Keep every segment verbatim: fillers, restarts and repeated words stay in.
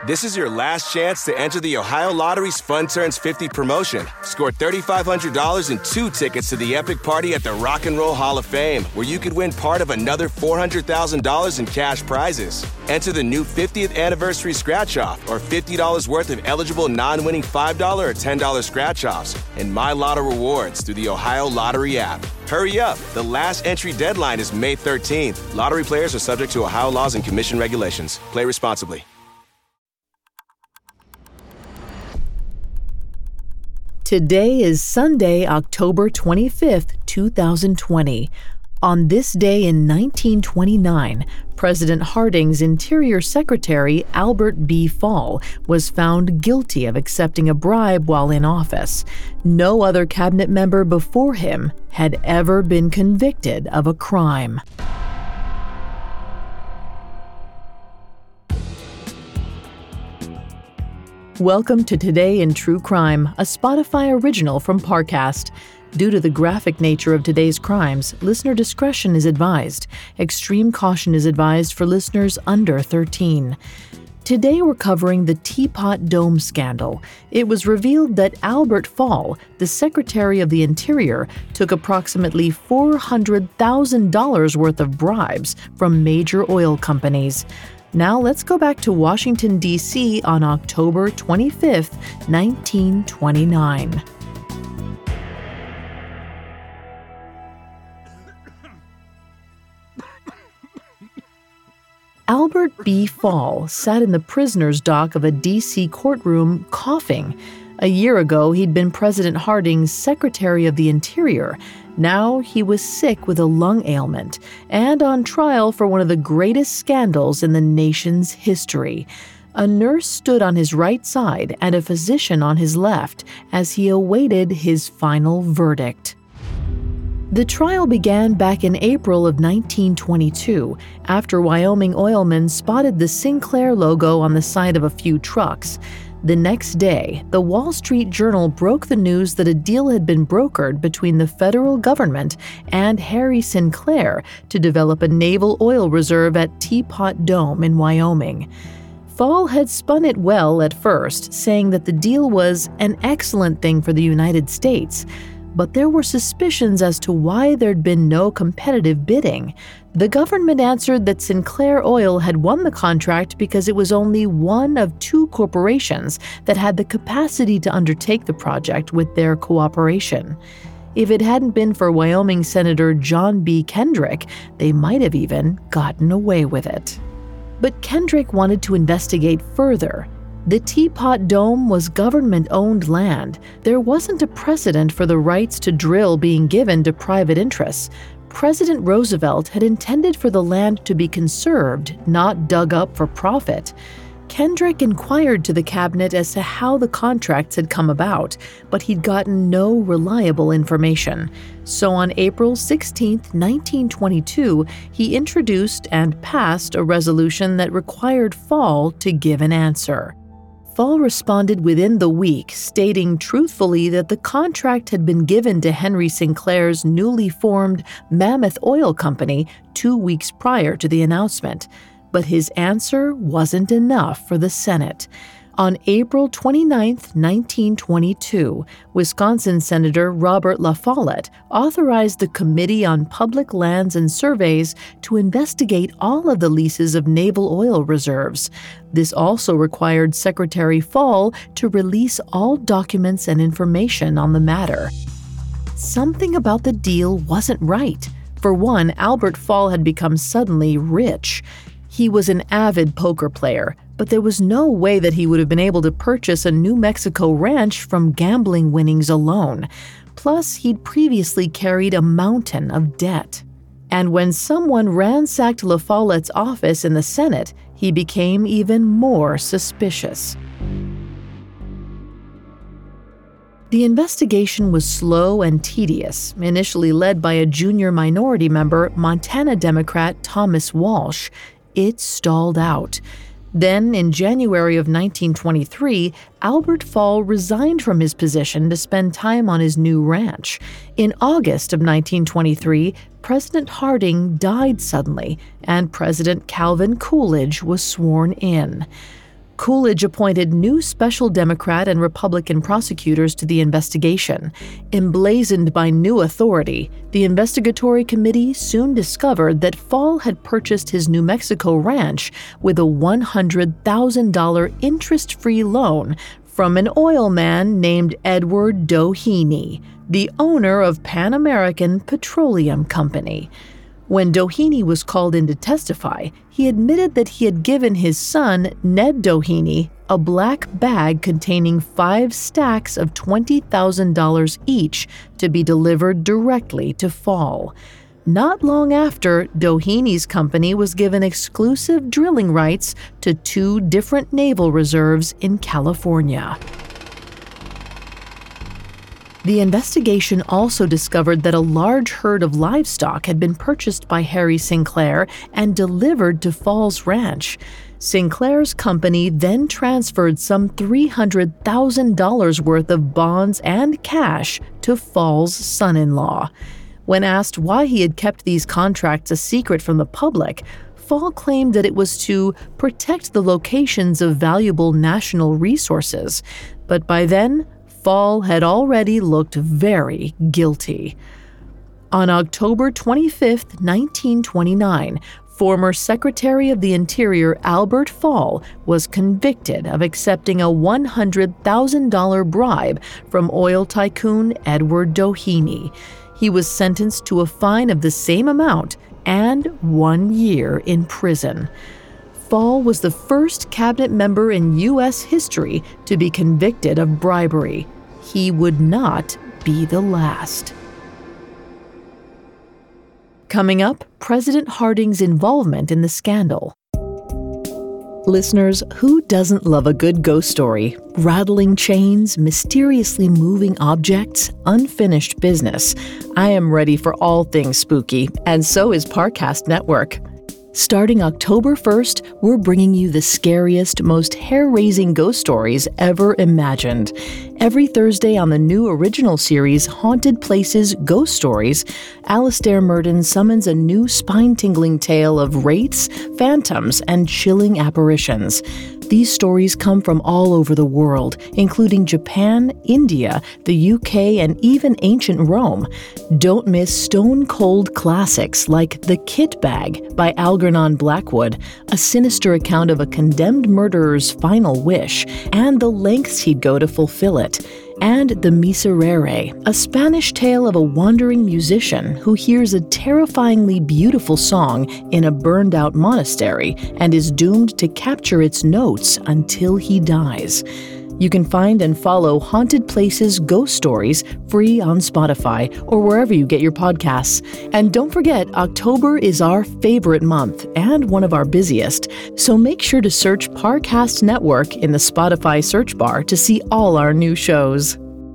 This is your last chance to enter the Ohio Lottery's Fun Turns fifty promotion. Score three thousand five hundred dollars and two tickets to the epic party at the Rock and Roll Hall of Fame, where you could win part of another four hundred thousand dollars in cash prizes. Enter the new fiftieth anniversary scratch-off or fifty dollars worth of eligible non-winning five dollars or ten dollars scratch-offs and My Lotto rewards through the Ohio Lottery app. Hurry up. The last entry deadline is May thirteenth. Lottery players are subject to Ohio laws and commission regulations. Play responsibly. Today is Sunday, October twenty-fifth, two thousand twenty. On this day in nineteen twenty-nine, President Harding's Interior Secretary, Albert B. Fall, was found guilty of accepting a bribe while in office. No other cabinet member before him had ever been convicted of a crime. Welcome to Today in True Crime, a Spotify original from Parcast. Due to the graphic nature of today's crimes, listener discretion is advised. Extreme caution is advised for listeners under thirteen. Today we're covering the Teapot Dome scandal. It was revealed that Albert Fall, the Secretary of the Interior, took approximately four hundred thousand dollars worth of bribes from major oil companies. Now let's go back to Washington, D C on October twenty-fifth, nineteen twenty-nine. Albert B. Fall sat in the prisoner's dock of a D C courtroom coughing. A year ago, he'd been President Harding's Secretary of the Interior. Now he was sick with a lung ailment and on trial for one of the greatest scandals in the nation's history. A nurse stood on his right side and a physician on his left as he awaited his final verdict. The trial began back in April of nineteen twenty-two, after Wyoming oilmen spotted the Sinclair logo on the side of a few trucks. The next day, the Wall Street Journal broke the news that a deal had been brokered between the federal government and Harry Sinclair to develop a naval oil reserve at Teapot Dome in Wyoming. Fall had spun it well at first, saying that the deal was an excellent thing for the United States. But there were suspicions as to why there'd been no competitive bidding. The government answered that Sinclair Oil had won the contract because it was only one of two corporations that had the capacity to undertake the project with their cooperation. If it hadn't been for Wyoming Senator John B. Kendrick, they might have even gotten away with it. But Kendrick wanted to investigate further. The Teapot Dome was government-owned land. There wasn't a precedent for the rights to drill being given to private interests. President Roosevelt had intended for the land to be conserved, not dug up for profit. Kendrick inquired to the cabinet as to how the contracts had come about, but he'd gotten no reliable information. So on April sixteenth, nineteen twenty-two, he introduced and passed a resolution that required Fall to give an answer. Fall responded within the week, stating truthfully that the contract had been given to Henry Sinclair's newly formed Mammoth Oil Company two weeks prior to the announcement. But his answer wasn't enough for the Senate. On April twenty-ninth, nineteen twenty-two, Wisconsin Senator Robert La Follette authorized the Committee on Public Lands and Surveys to investigate all of the leases of naval oil reserves. This also required Secretary Fall to release all documents and information on the matter. Something about the deal wasn't right. For one, Albert Fall had become suddenly rich. He was an avid poker player, but there was no way that he would have been able to purchase a New Mexico ranch from gambling winnings alone. Plus, he'd previously carried a mountain of debt. And when someone ransacked La Follette's office in the Senate, he became even more suspicious. The investigation was slow and tedious, initially led by a junior minority member, Montana Democrat Thomas Walsh. It stalled out. Then, in January of nineteen twenty-three, Albert Fall resigned from his position to spend time on his new ranch. In August of nineteen twenty-three, President Harding died suddenly, and President Calvin Coolidge was sworn in. Coolidge appointed new special Democrat and Republican prosecutors to the investigation. Emblazoned by new authority, the investigatory committee soon discovered that Fall had purchased his New Mexico ranch with a one hundred thousand dollars interest-free loan from an oil man named Edward Doheny, the owner of Pan American Petroleum Company. When Doheny was called in to testify, he admitted that he had given his son, Ned Doheny, a black bag containing five stacks of twenty thousand dollars each to be delivered directly to Fall. Not long after, Doheny's company was given exclusive drilling rights to two different naval reserves in California. The investigation also discovered that a large herd of livestock had been purchased by Harry Sinclair and delivered to Fall's ranch. Sinclair's company then transferred some three hundred thousand dollars worth of bonds and cash to Fall's son-in-law. When asked why he had kept these contracts a secret from the public, Fall claimed that it was to protect the locations of valuable national resources. But by then, Fall had already looked very guilty. On October twenty-fifth, nineteen twenty-nine, former Secretary of the Interior Albert Fall was convicted of accepting a one hundred thousand dollars bribe from oil tycoon Edward Doheny. He was sentenced to a fine of the same amount and one year in prison. Fall was the first cabinet member in U S history to be convicted of bribery. He would not be the last. Coming up, President Harding's involvement in the scandal. Listeners, who doesn't love a good ghost story? Rattling chains, mysteriously moving objects, unfinished business. I am ready for all things spooky, and so is Parcast Network. Starting October first, we're bringing you the scariest, most hair-raising ghost stories ever imagined. Every Thursday on the new original series, Haunted Places Ghost Stories, Alastair Murden summons a new spine-tingling tale of wraiths, phantoms, and chilling apparitions. These stories come from all over the world, including Japan, India, the U K, and even ancient Rome. Don't miss stone-cold classics like The Kit Bag by Algernon Blackwood, a sinister account of a condemned murderer's final wish, and the lengths he'd go to fulfill it. And The Miserere, a Spanish tale of a wandering musician who hears a terrifyingly beautiful song in a burned-out monastery and is doomed to capture its notes until he dies. You can find and follow Haunted Places Ghost Stories free on Spotify or wherever you get your podcasts. And don't forget, October is our favorite month and one of our busiest, so make sure to search Parcast Network in the Spotify search bar to see all our new shows.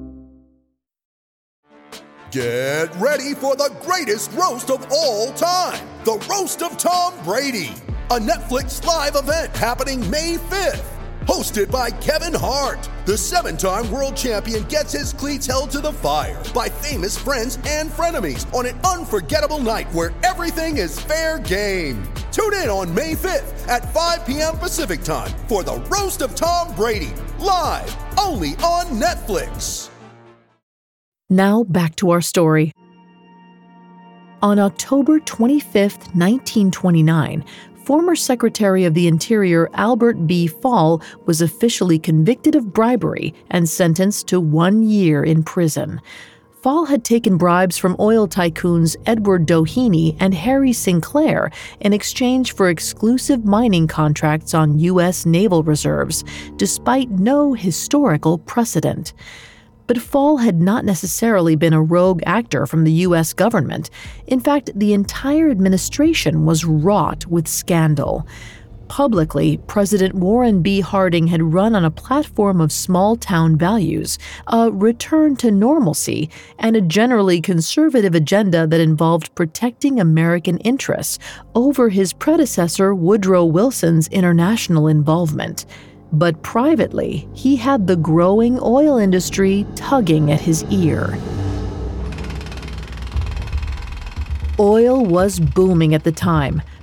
Get ready for the greatest roast of all time, the Roast of Tom Brady, a Netflix live event happening May fifth. Hosted by Kevin Hart, the seven-time world champion gets his cleats held to the fire by famous friends and frenemies on an unforgettable night where everything is fair game. Tune in on May fifth at five p.m. Pacific time for the Roast of Tom Brady, live only on Netflix. Now back to our story. On October twenty-fifth, nineteen twenty-nine, former Secretary of the Interior Albert B. Fall was officially convicted of bribery and sentenced to one year in prison. Fall had taken bribes from oil tycoons Edward Doheny and Harry Sinclair in exchange for exclusive mining contracts on U S naval reserves, despite no historical precedent. But Fall had not necessarily been a rogue actor from the U S government. In fact, the entire administration was wrought with scandal. Publicly, President Warren B. Harding had run on a platform of small-town values, a return to normalcy, and a generally conservative agenda that involved protecting American interests over his predecessor Woodrow Wilson's international involvement. But privately, he had the growing oil industry tugging at his ear. Oil was booming at the time.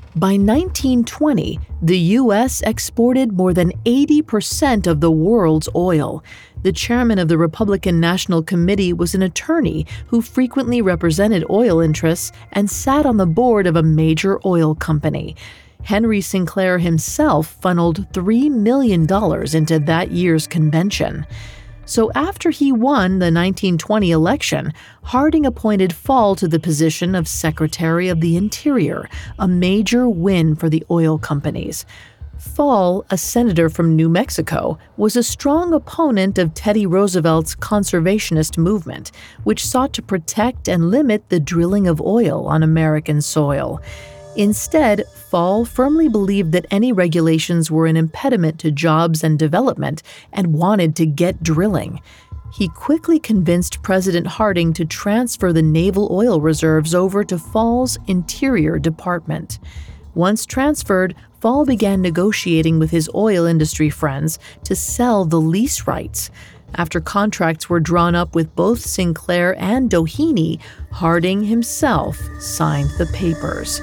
By nineteen twenty, the U S exported more than eighty percent of the world's oil. The chairman of the Republican National Committee was an attorney who frequently represented oil interests and sat on the board of a major oil company. Henry Sinclair himself funneled three million dollars into that year's convention. So after he won the nineteen twenty election, Harding appointed Fall to the position of Secretary of the Interior, a major win for the oil companies. Fall, a senator from New Mexico, was a strong opponent of Teddy Roosevelt's conservationist movement, which sought to protect and limit the drilling of oil on American soil. Instead, Fall firmly believed that any regulations were an impediment to jobs and development and wanted to get drilling. He quickly convinced President Harding to transfer the naval oil reserves over to Fall's Interior Department. Once transferred, Fall began negotiating with his oil industry friends to sell the lease rights. After contracts were drawn up with both Sinclair and Doheny, Harding himself signed the papers.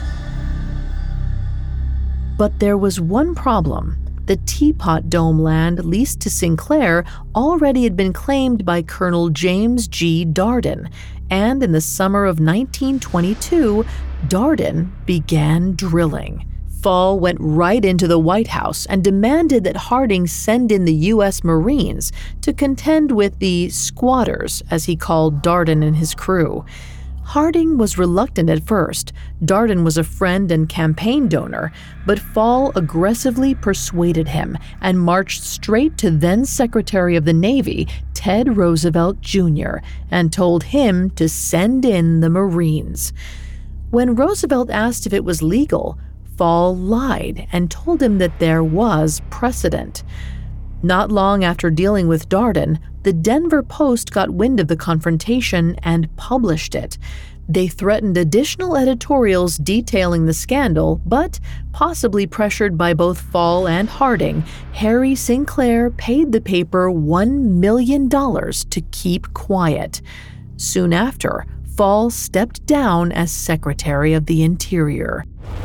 But there was one problem. The Teapot Dome land leased to Sinclair already had been claimed by Colonel James G. Darden, and in the summer of nineteen twenty-two, Darden began drilling. Fall went right into the White House and demanded that Harding send in the U S Marines to contend with the squatters, as he called Darden and his crew. Harding was reluctant at first. Darden was a friend and campaign donor, but Fall aggressively persuaded him and marched straight to then Secretary of the Navy, Ted Roosevelt Junior, and told him to send in the Marines. When Roosevelt asked if it was legal, Fall lied and told him that there was precedent. Not long after dealing with Darden, the Denver Post got wind of the confrontation and published it. They threatened additional editorials detailing the scandal, but, possibly pressured by both Fall and Harding, Harry Sinclair paid the paper one million dollars to keep quiet. Soon after, Fall stepped down as Secretary of the Interior.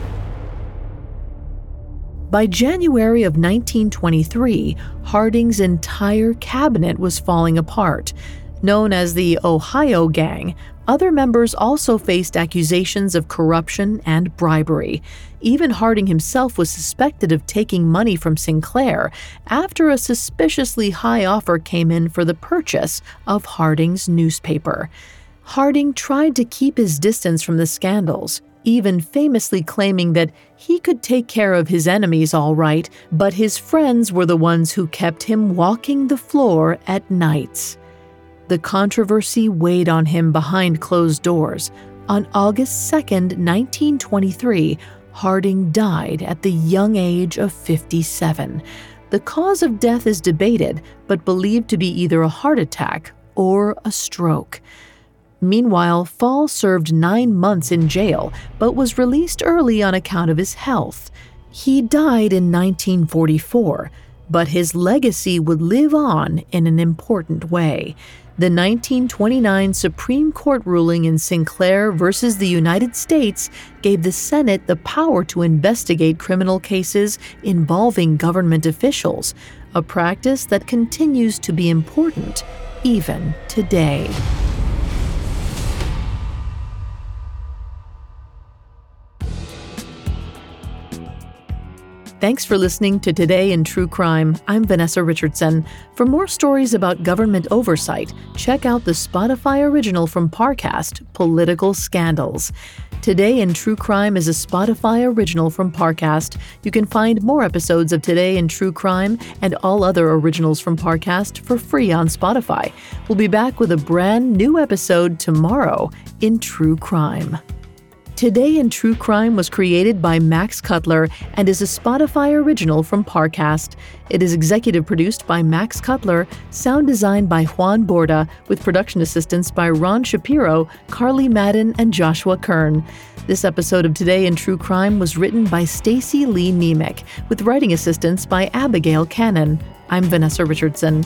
By January of nineteen twenty-three, Harding's entire cabinet was falling apart. Known as the Ohio Gang, other members also faced accusations of corruption and bribery. Even Harding himself was suspected of taking money from Sinclair after a suspiciously high offer came in for the purchase of Harding's newspaper. Harding tried to keep his distance from the scandals, even famously claiming that he could take care of his enemies all right, but his friends were the ones who kept him walking the floor at nights. The controversy weighed on him behind closed doors. On August second, nineteen twenty-three, Harding died at the young age of fifty-seven. The cause of death is debated, but believed to be either a heart attack or a stroke. Meanwhile, Fall served nine months in jail, but was released early on account of his health. He died in nineteen forty-four, but his legacy would live on in an important way. The nineteen twenty-nine Supreme Court ruling in Sinclair versus the United States gave the Senate the power to investigate criminal cases involving government officials, a practice that continues to be important even today. Thanks for listening to Today in True Crime. I'm Vanessa Richardson. For more stories about government oversight, check out the Spotify original from Parcast, Political Scandals. Today in True Crime is a Spotify original from Parcast. You can find more episodes of Today in True Crime and all other originals from Parcast for free on Spotify. We'll be back with a brand new episode tomorrow in True Crime. Today in True Crime was created by Max Cutler and is a Spotify original from Parcast. It is executive produced by Max Cutler, sound designed by Juan Borda, with production assistance by Ron Shapiro, Carly Madden, and Joshua Kern. This episode of Today in True Crime was written by Stacy Lee Nemec, with writing assistance by Abigail Cannon. I'm Vanessa Richardson.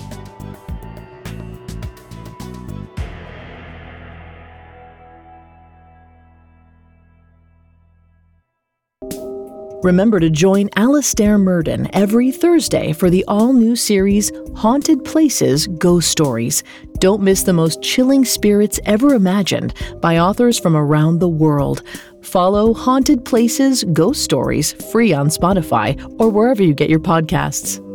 Remember to join Alastair Murden every Thursday for the all-new series Haunted Places Ghost Stories. Don't miss the most chilling spirits ever imagined by authors from around the world. Follow Haunted Places Ghost Stories free on Spotify or wherever you get your podcasts.